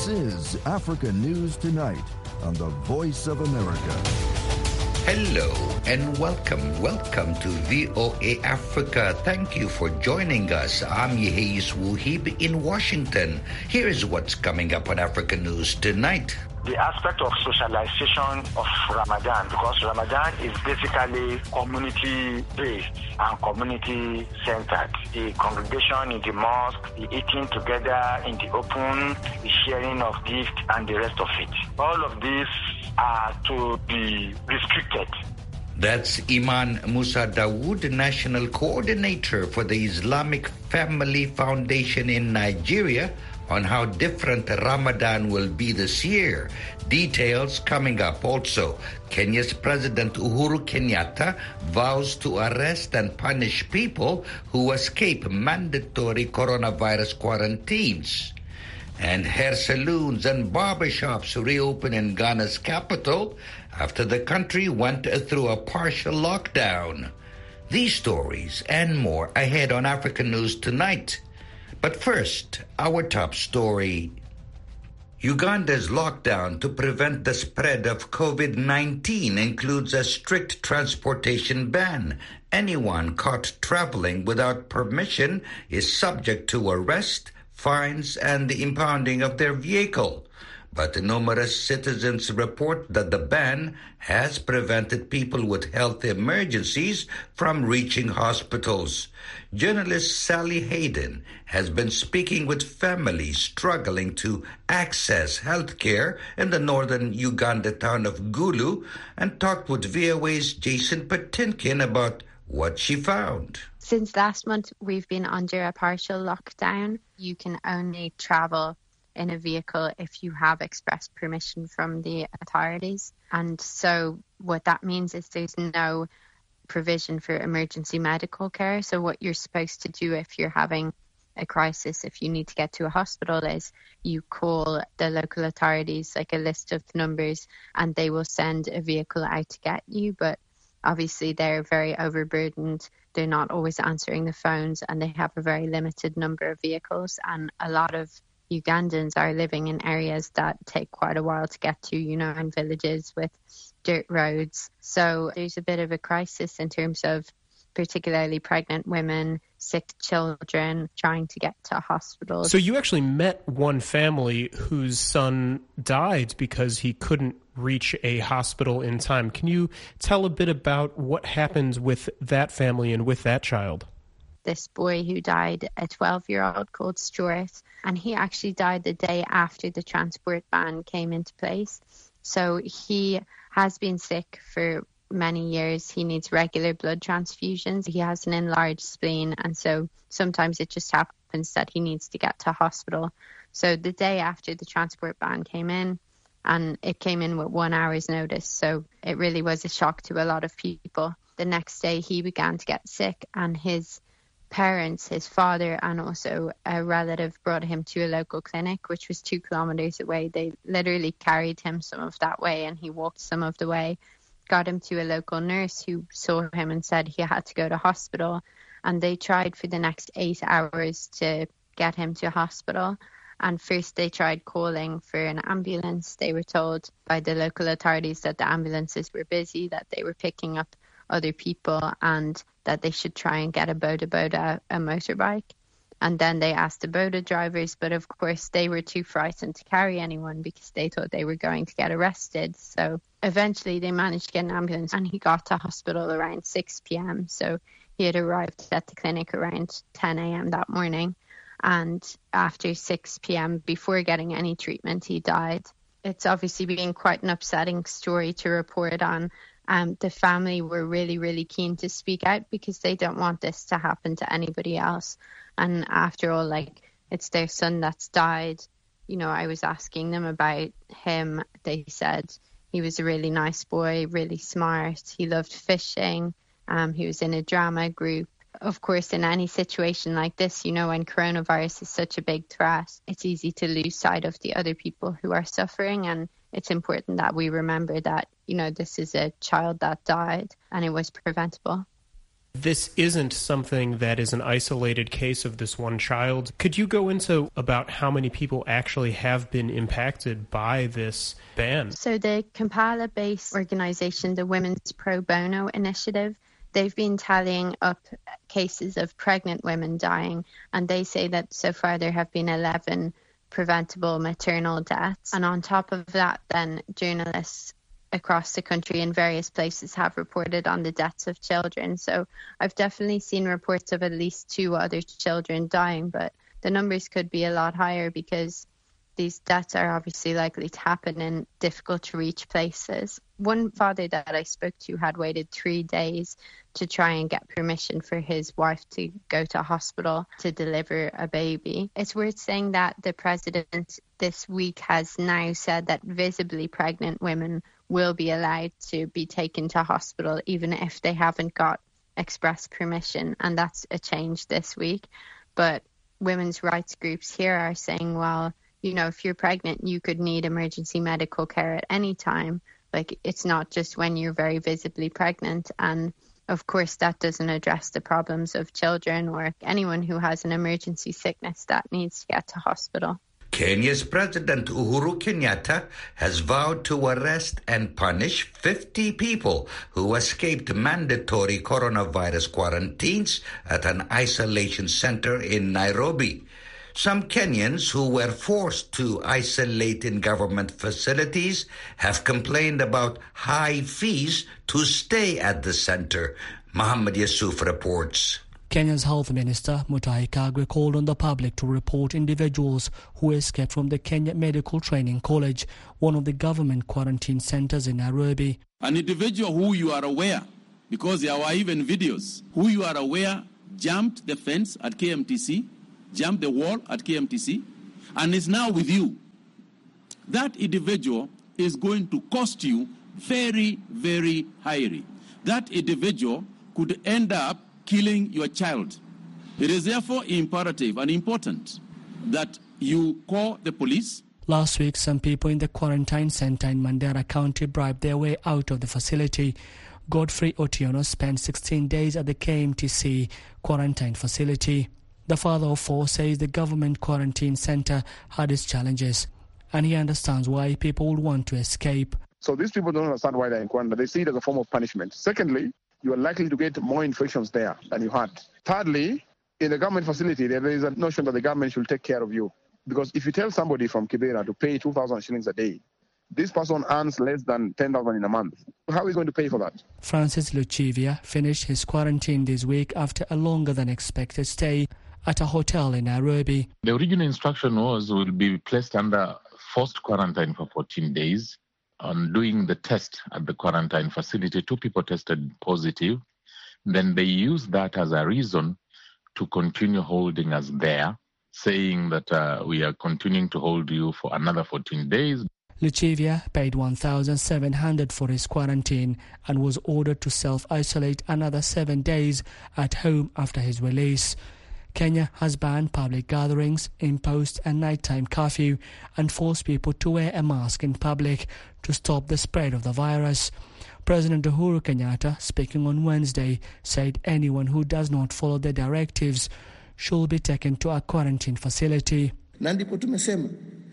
This is Africa News Tonight on the Voice of America. Hello and welcome. Welcome to VOA Africa. Thank you for joining us. I'm Yehis Wuhib in Washington. Here is what's coming up on Africa News Tonight. The aspect of socialization of Ramadan, because Ramadan is basically community-based and community-centered. The congregation in the mosque, the eating together in the open, the sharing of gifts and the rest of it. All of these are to be restricted. That's Iman Musa Dawood, National Coordinator for the Islamic Family Foundation in Nigeria, on how different Ramadan will be this year. Details coming up. Also, Kenya's President Uhuru Kenyatta vows to arrest and punish people who escape mandatory coronavirus quarantines. And hair salons and barbershops reopen in Ghana's capital after the country went through a partial lockdown. These stories and more ahead on African News Tonight. But first, our top story. Uganda's lockdown to prevent the spread of COVID-19 includes a strict transportation ban. Anyone caught traveling without permission is subject to arrest, fines, and the impounding of their vehicle. But numerous citizens report that the ban has prevented people with health emergencies from reaching hospitals. Journalist Sally Hayden has been speaking with families struggling to access health care in the northern Uganda town of Gulu and talked with VOA's Jason Patinkin about what she found. Since last month, we've been under a partial lockdown. You can only travel in a vehicle if you have express permission from the authorities. And so what that means is there's no provision for emergency medical care. So what you're supposed to do if you're having a crisis, if you need to get to a hospital, is you call the local authorities, like a list of numbers, and they will send a vehicle out to get you. But obviously they're very overburdened. They're not always answering the phones, and they have a very limited number of vehicles. And a lot of Ugandans are living in areas that take quite a while to get to, you know, in villages with dirt roads. So there's a bit of a crisis in terms of particularly pregnant women, sick children trying to get to hospitals. So you actually met one family whose son died because he couldn't reach a hospital in time. Can you tell a bit about what happened with that family and with that child? This boy who died, a 12-year-old called Stuart, and he actually died the day after the transport ban came into place. So he has been sick for many years. He needs regular blood transfusions. He has an enlarged spleen, and so sometimes it just happens that he needs to get to hospital. So the day after the transport ban came in, and it came in with 1 hour's notice, so it really was a shock to a lot of people. The next day he began to get sick, and his parents, his father and also a relative, brought him to a local clinic, which was 2 kilometers away. They literally carried him some of that way, and he walked some of the way, got him to a local nurse who saw him and said he had to go to hospital. And they tried for the next 8 hours to get him to hospital. And first they tried calling for an ambulance. They were told by the local authorities that the ambulances were busy, that they were picking up other people, and that they should try and get a boda, a motorbike. And then they asked the boda drivers, but of course they were too frightened to carry anyone because they thought they were going to get arrested. So eventually they managed to get an ambulance, and he got to hospital around 6 p.m. So he had arrived at the clinic around 10 a.m. that morning. And after 6 p.m., before getting any treatment, he died. It's obviously been quite an upsetting story to report on. The family were really, really keen to speak out because they don't want this to happen to anybody else. And after all, like, it's their son that's died. You know, I was asking them about him. They said he was a really nice boy, really smart. He loved fishing. He was in a drama group. Of course, in any situation like this, you know, when coronavirus is such a big threat, it's easy to lose sight of the other people who are suffering. And it's important that we remember that, you know, this is a child that died and it was preventable. This isn't something that is an isolated case of this one child. Could you go into about how many people actually have been impacted by this ban? So the Kampala-based organisation, the Women's Pro Bono Initiative, they've been tallying up cases of pregnant women dying, and they say that so far there have been 11 preventable maternal deaths. And on top of that, then journalists across the country in various places have reported on the deaths of children. So I've definitely seen reports of at least 2 other children dying, but the numbers could be a lot higher because these deaths are obviously likely to happen in difficult to reach places. One father that I spoke to had waited 3 days to try and get permission for his wife to go to hospital to deliver a baby. It's worth saying that the president this week has now said that visibly pregnant women will be allowed to be taken to hospital even if they haven't got express permission, and that's a change this week. But women's rights groups here are saying, well, you know, if you're pregnant, you could need emergency medical care at any time. Like, it's not just when you're very visibly pregnant. And of course, that doesn't address the problems of children or anyone who has an emergency sickness that needs to get to hospital. Kenya's President Uhuru Kenyatta has vowed to arrest and punish 50 people who escaped mandatory coronavirus quarantines at an isolation center in Nairobi. Some Kenyans who were forced to isolate in government facilities have complained about high fees to stay at the center. Muhammad Yusuf reports. Kenya's Health Minister Mutahi Kagwe called on the public to report individuals who escaped from the Kenya Medical Training College, one of the government quarantine centers in Nairobi. An individual who you are aware, because there were even videos, who you are aware jumped the fence at KMTC, jumped the wall at KMTC, and is now with you. That individual is going to cost you very, very highly. That individual could end up killing your child. It is therefore imperative and important that you call the police. Last week, some people in the quarantine center in Mandera County bribed their way out of the facility. Godfrey Otiono spent 16 days at the KMTC quarantine facility. The father of 4 says the government quarantine center had its challenges, and he understands why people would want to escape. So these people don't understand why they're in quarantine. They see it as a form of punishment. Secondly, you are likely to get more infections there than you had. Thirdly, in the government facility, there is a notion that the government should take care of you. Because if you tell somebody from Kibera to pay 2,000 shillings a day, this person earns less than 10,000 in a month. How are we going to pay for that? Francis Luchivia finished his quarantine this week after a longer than expected stay at a hotel in Nairobi. The original instruction was will be placed under forced quarantine for 14 days. On doing the test at the quarantine facility, 2 people tested positive. Then they used that as a reason to continue holding us there, saying that we are continuing to hold you for another 14 days. Luchivia paid 1,700 for his quarantine and was ordered to self-isolate another 7 days at home after his release. Kenya has banned public gatherings, imposed a nighttime curfew, and forced people to wear a mask in public to stop the spread of the virus. President Uhuru Kenyatta, speaking on Wednesday, said anyone who does not follow the directives should be taken to a quarantine facility. Na ndipo tumesema,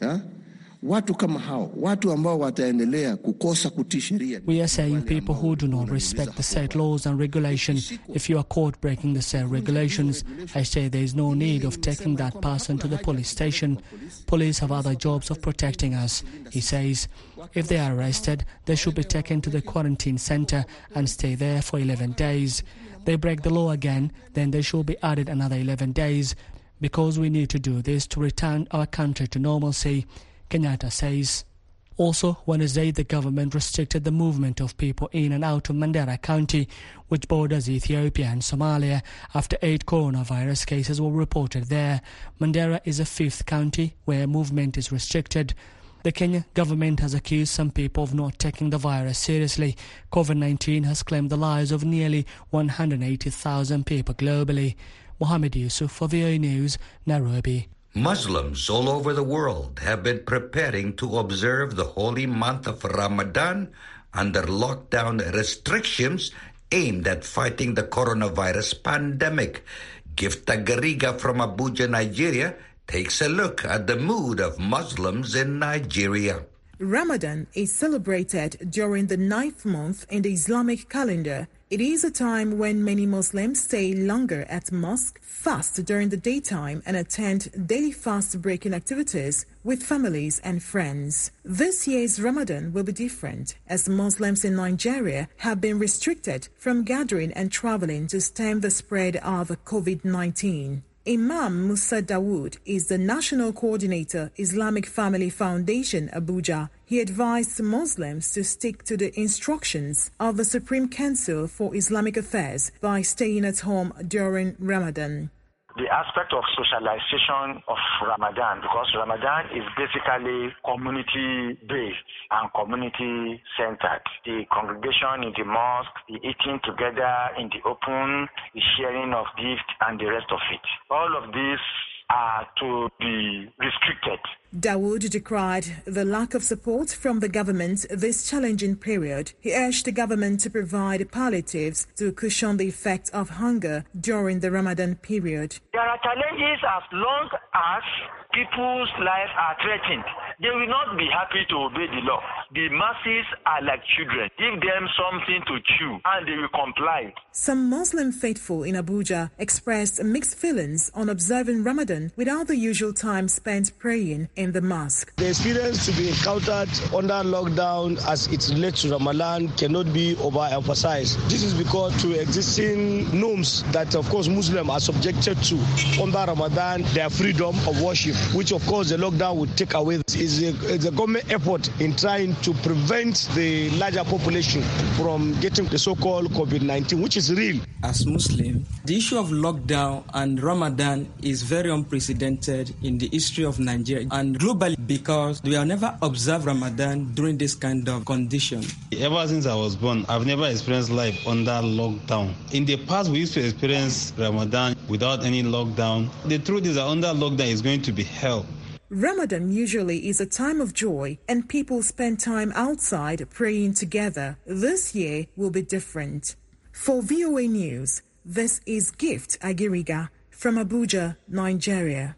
watu kama hao, watu ambao wataendelea kukosa kutii sheria. We are saying people who do not respect the set laws and regulations. If you are caught breaking the set regulations, I say there is no need of taking that person to the police station. Police have other jobs of protecting us, he says. If they are arrested, they should be taken to the quarantine center and stay there for 11 days. They break the law again, then they should be added another 11 days, because we need to do this to return our country to normalcy, Kenyatta says. Also, Wednesday, the government restricted the movement of people in and out of Mandera County, which borders Ethiopia and Somalia, after 8 coronavirus cases were reported there. Mandera is the 5th county where movement is restricted. The Kenya government has accused some people of not taking the virus seriously. COVID-19 has claimed the lives of nearly 180,000 people globally. Mohammed Yusuf for VOA News, Nairobi. Muslims all over the world have been preparing to observe the holy month of Ramadan under lockdown restrictions aimed at fighting the coronavirus pandemic. Gifta Gariga from Abuja, Nigeria, takes a look at the mood of Muslims in Nigeria. Ramadan is celebrated during the 9th month in the Islamic calendar. It is a time when many Muslims stay longer at mosque, fast during the daytime, and attend daily fast-breaking activities with families and friends. This year's Ramadan will be different, as Muslims in Nigeria have been restricted from gathering and traveling to stem the spread of COVID-19. Imam Musa Dawood is the National Coordinator, Islamic Family Foundation, Abuja. He advised Muslims to stick to the instructions of the Supreme Council for Islamic Affairs by staying at home during Ramadan. The aspect of socialization of Ramadan, because Ramadan is basically community-based and community-centered. The congregation in the mosque, the eating together in the open, the sharing of gifts, and the rest of it. All of these are to be restricted. Dawood decried the lack of support from the government this challenging period. He urged the government to provide palliatives to cushion the effect of hunger during the Ramadan period. There are challenges as long as people's lives are threatened. They will not be happy to obey the law. The masses are like children. Give them something to chew and they will comply. Some Muslim faithful in Abuja expressed mixed feelings on observing Ramadan without the usual time spent praying in the mosque. The experience to be encountered under lockdown as it relates to Ramadan cannot be overemphasized. This is because to existing norms that of course Muslims are subjected to under Ramadan, their freedom of worship, which of course the lockdown would take away. Is a government effort in trying to prevent the larger population from getting the so-called COVID-19, which is real. As Muslim, the issue of lockdown and Ramadan is very unprecedented in the history of Nigeria and globally, because we have never observed Ramadan during this kind of condition. Ever since I was born, I've never experienced life under lockdown. In the past, we used to experience Ramadan without any lockdown. The truth is that under lockdown is going to be hell. Ramadan usually is a time of joy and people spend time outside praying together. This year will be different. For VOA News, this is Gift Agiriga from Abuja, Nigeria.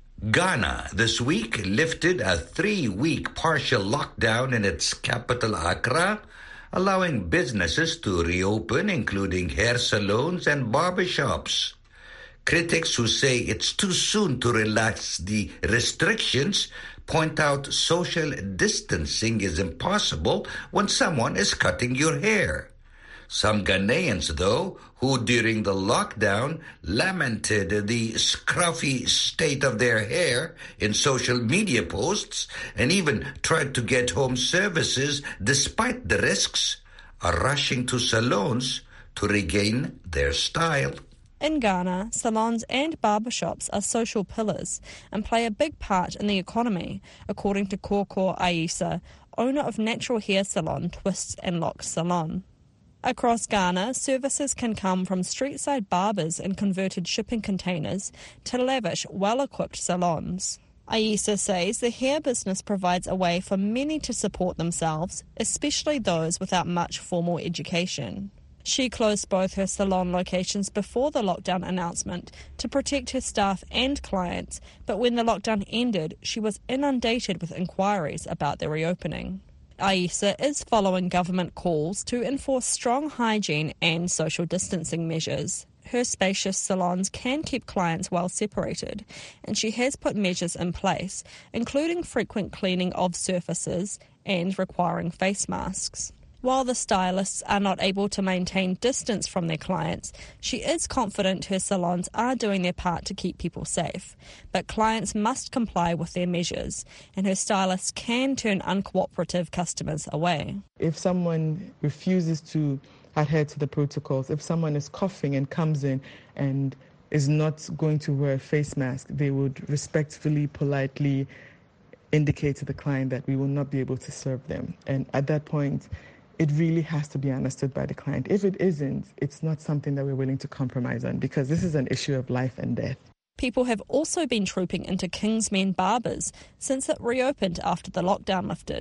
Ghana this week lifted a 3-week partial lockdown in its capital, Accra, allowing businesses to reopen, including hair salons and barbershops. Critics who say it's too soon to relax the restrictions point out social distancing is impossible when someone is cutting your hair. Some Ghanaians, though, who during the lockdown lamented the scruffy state of their hair in social media posts and even tried to get home services despite the risks, are rushing to salons to regain their style. In Ghana, salons and barbershops are social pillars and play a big part in the economy, according to Koko Aisa, owner of natural hair salon Twists and Locks Salon. Across Ghana, services can come from street-side barbers in converted shipping containers to lavish, well-equipped salons. Aisa says the hair business provides a way for many to support themselves, especially those without much formal education. She closed both her salon locations before the lockdown announcement to protect her staff and clients, but when the lockdown ended, she was inundated with inquiries about the reopening. Aisa is following government calls to enforce strong hygiene and social distancing measures. Her spacious salons can keep clients well separated, and she has put measures in place, including frequent cleaning of surfaces and requiring face masks. While the stylists are not able to maintain distance from their clients, she is confident her salons are doing their part to keep people safe. But clients must comply with their measures, and her stylists can turn uncooperative customers away. If someone refuses to adhere to the protocols, if someone is coughing and comes in and is not going to wear a face mask, they would respectfully, politely indicate to the client that we will not be able to serve them. And at that point, it really has to be understood by the client. If it isn't, it's not something that we're willing to compromise on, because this is an issue of life and death. People have also been trooping into Kingsmen Barbers since it reopened after the lockdown lifted.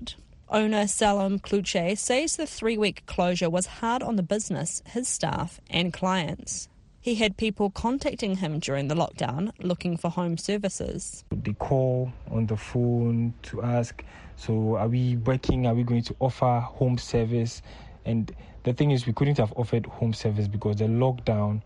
Owner Salam Kluche says the 3-week closure was hard on the business, his staff and clients. He had people contacting him during the lockdown looking for home services. They call on the phone to ask, so are we working? Are we going to offer home service? And the thing is, we couldn't have offered home service because the lockdown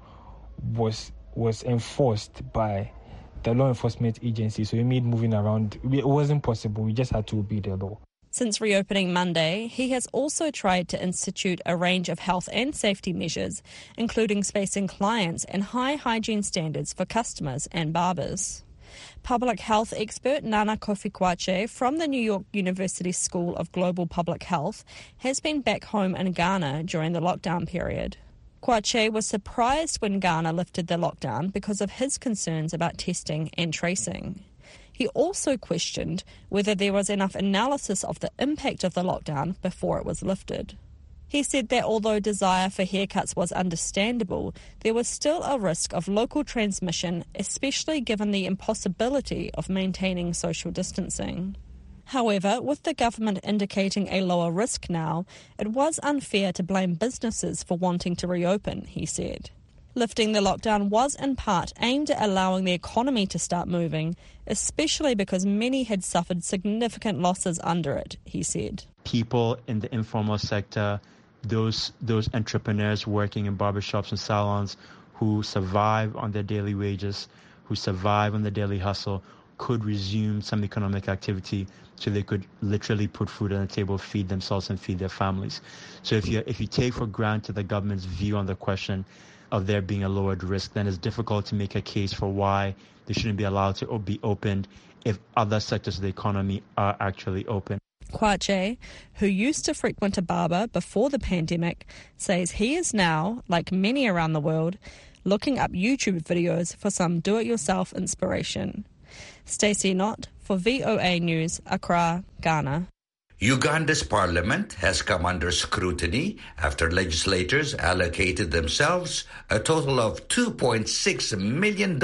was enforced by the law enforcement agency. So it made moving around, it wasn't possible. We just had to obey the law. Since reopening Monday, he has also tried to institute a range of health and safety measures, including spacing clients and high hygiene standards for customers and barbers. Public health expert Nana Kofi-Kwache from the New York University School of Global Public Health has been back home in Ghana during the lockdown period. Kwache was surprised when Ghana lifted the lockdown because of his concerns about testing and tracing. He also questioned whether there was enough analysis of the impact of the lockdown before it was lifted. He said that although desire for haircuts was understandable, there was still a risk of local transmission, especially given the impossibility of maintaining social distancing. However, with the government indicating a lower risk now, it was unfair to blame businesses for wanting to reopen, he said. Lifting the lockdown was in part aimed at allowing the economy to start moving, especially because many had suffered significant losses under it, he said. People in the informal sector, those entrepreneurs working in barbershops and salons who survive on their daily wages, who survive on the daily hustle, could resume some economic activity so they could literally put food on the table, feed themselves and feed their families. So if you take for granted the government's view on the question of there being a lowered risk, then it's difficult to make a case for why they shouldn't be allowed to be opened if other sectors of the economy are actually open. Kwache, who used to frequent a barber before the pandemic, says he is now, like many around the world, looking up YouTube videos for some do-it-yourself inspiration. Stacey Knott for VOA News, Accra, Ghana. Uganda's parliament has come under scrutiny after legislators allocated themselves a total of $2.6 million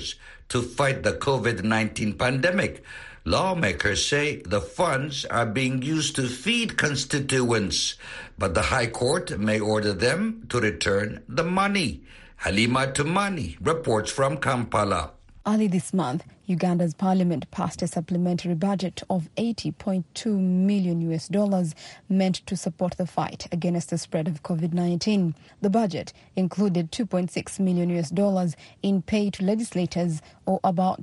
to fight the COVID-19 pandemic. Lawmakers say the funds are being used to feed constituents, but the High Court may order them to return the money. Halima Tumani reports from Kampala. Early this month, Uganda's parliament passed a supplementary budget of $80.2 million meant to support the fight against the spread of COVID-19. The budget included $2.6 million in pay to legislators, or about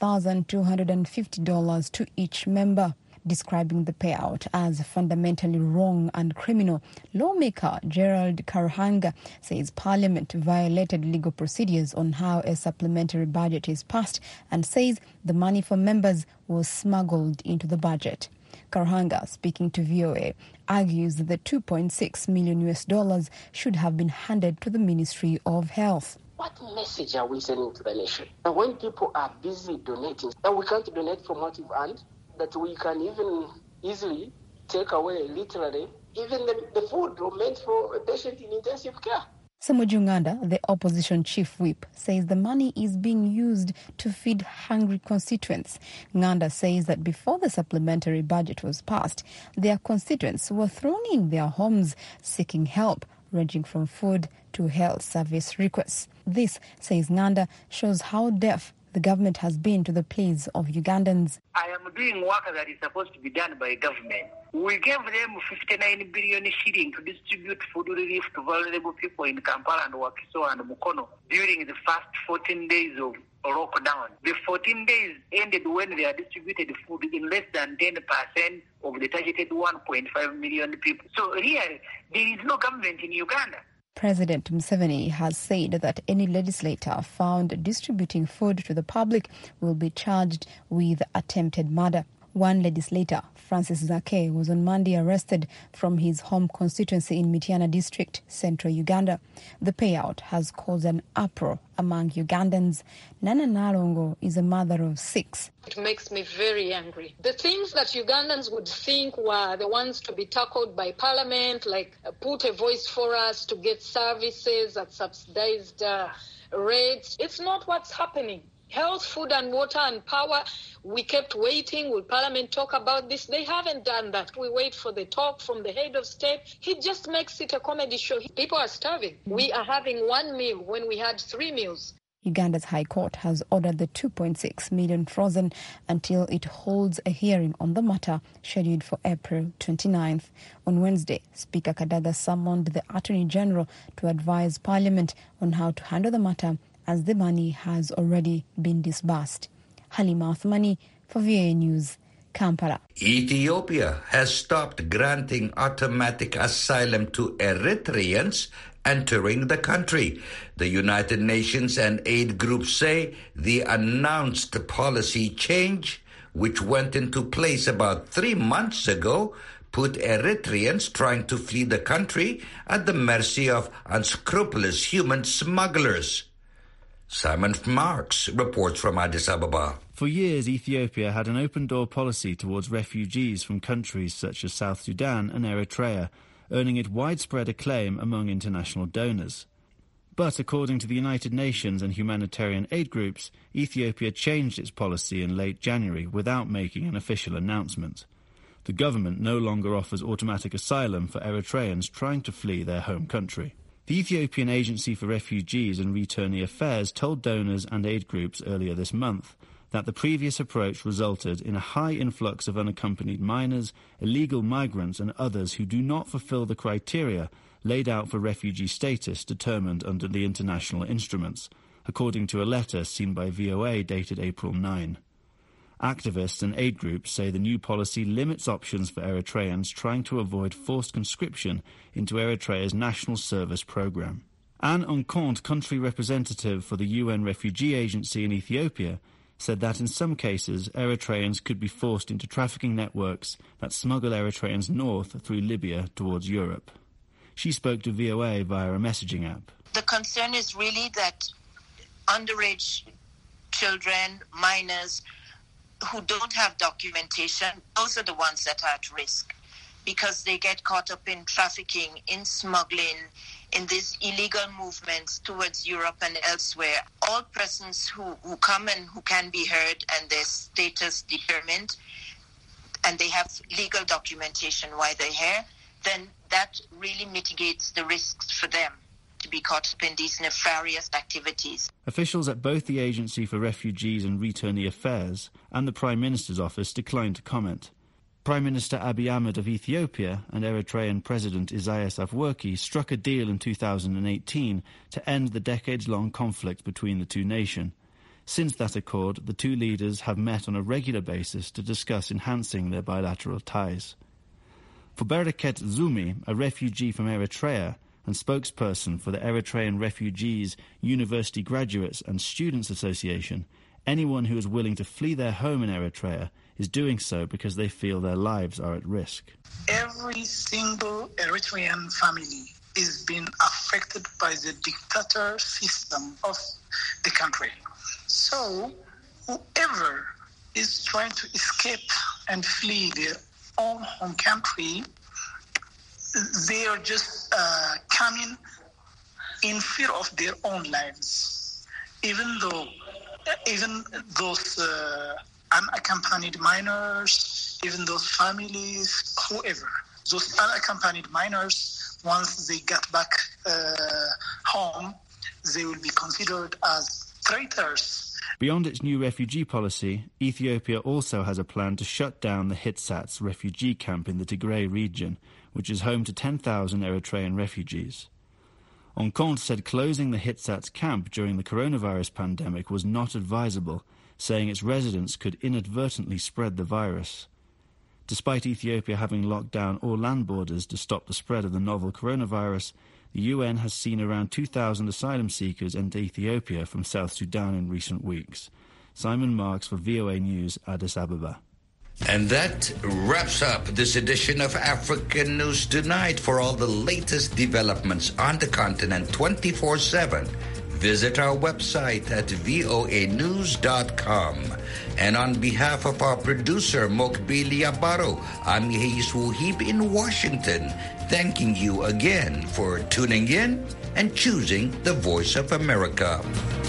$5,250 to each member. Describing the payout as fundamentally wrong and criminal, lawmaker Gerald Karuhanga says Parliament violated legal procedures on how a supplementary budget is passed and says the money for members was smuggled into the budget. Karuhanga, speaking to VOA, argues that the $2.6 million should have been handed to the Ministry of Health. What message are we sending to the nation? And when people are busy donating, and we can't donate from what we've earned, that we can even easily take away, literally, even the food meant for a patient in intensive care. Samuel Nganda, the opposition chief whip, says the money is being used to feed hungry constituents. Nganda says that before the supplementary budget was passed, their constituents were thrown in their homes seeking help, ranging from food to health service requests. This, says Nganda, shows how deaf the government has been to the pleas of Ugandans. I am doing work that is supposed to be done by government. We gave them 59 billion shillings to distribute food relief to vulnerable people in Kampala and Wakiso and Mukono during the first 14 days of lockdown. The 14 days ended when they are distributed food in less than 10% of the targeted 1.5 million people. So really, there is no government in Uganda. President Museveni has said that any legislator found distributing food to the public will be charged with attempted murder. One legislator, Francis Zake, was on Monday arrested from his home constituency in Mityana district, central Uganda. The payout has caused an uproar among Ugandans. Nana Narongo is a mother of 6. It makes me very angry. The things that Ugandans would think were the ones to be tackled by Parliament, like put a voice for us to get services at subsidized rates, it's not what's happening. Health, food and water and power, we kept waiting. Will Parliament talk about this? They haven't done that. We wait for the talk from the head of state. He just makes it a comedy show. People are starving. We are having one meal when we had 3 meals. Uganda's High Court has ordered the 2.6 million frozen until it holds a hearing on the matter scheduled for April 29th. On Wednesday, Speaker Kadaga summoned the Attorney General to advise Parliament on how to handle the matter as the money has already been disbursed. Halima Athmani for VOA News, Kampala. Ethiopia has stopped granting automatic asylum to Eritreans entering the country. The United Nations and aid groups say the announced policy change, which went into place about 3 months ago, put Eritreans trying to flee the country at the mercy of unscrupulous human smugglers. Simon Marks reports from Addis Ababa. For years, Ethiopia had an open-door policy towards refugees from countries such as South Sudan and Eritrea, earning it widespread acclaim among international donors. But according to the United Nations and humanitarian aid groups, Ethiopia changed its policy in late January without making an official announcement. The government no longer offers automatic asylum for Eritreans trying to flee their home country. The Ethiopian Agency for Refugees and Returnee Affairs told donors and aid groups earlier this month that the previous approach resulted in a high influx of unaccompanied minors, illegal migrants and others who do not fulfill the criteria laid out for refugee status determined under the international instruments, according to a letter seen by VOA dated April 9. Activists and aid groups say the new policy limits options for Eritreans trying to avoid forced conscription into Eritrea's national service program. Anne Onconte, country representative for the UN Refugee Agency in Ethiopia, said that in some cases Eritreans could be forced into trafficking networks that smuggle Eritreans north through Libya towards Europe. She spoke to VOA via a messaging app. The concern is really that underage children, minors, who don't have documentation, those are the ones that are at risk because they get caught up in trafficking, in smuggling, in these illegal movements towards Europe and elsewhere. All persons who come and who can be heard and their status determined, and they have legal documentation why they're here, then that really mitigates the risks for them to be caught up in these nefarious activities. Officials at both the Agency for Refugees and Returnee Affairs and the Prime Minister's office declined to comment. Prime Minister Abiy Ahmed of Ethiopia and Eritrean President Isaias Afwerki struck a deal in 2018 to end the decades-long conflict between the two nations. Since that accord, the two leaders have met on a regular basis to discuss enhancing their bilateral ties. For Bereket Zumi, a refugee from Eritrea and spokesperson for the Eritrean Refugees, University Graduates and Students Association, anyone who is willing to flee their home in Eritrea is doing so because they feel their lives are at risk. Every single Eritrean family is being affected by the dictator system of the country. So whoever is trying to escape and flee their own home country, they are just coming in fear of their own lives. Even those unaccompanied minors, even those families, whoever, those unaccompanied minors, once they get back home, they will be considered as traitors. Beyond its new refugee policy, Ethiopia also has a plan to shut down the Hitsats refugee camp in the Tigray region, which is home to 10,000 Eritrean refugees. Onconte said closing the Hitsats camp during the coronavirus pandemic was not advisable, saying its residents could inadvertently spread the virus. Despite Ethiopia having locked down all land borders to stop the spread of the novel coronavirus, the UN has seen around 2,000 asylum seekers enter Ethiopia from South Sudan in recent weeks. Simon Marks for VOA News, Addis Ababa. And that wraps up this edition of African News Tonight. For all the latest developments on the continent 24/7, visit our website at voanews.com. And on behalf of our producer, Mokbili Abaro, I'm Yehisu Wuhib in Washington, thanking you again for tuning in and choosing the Voice of America.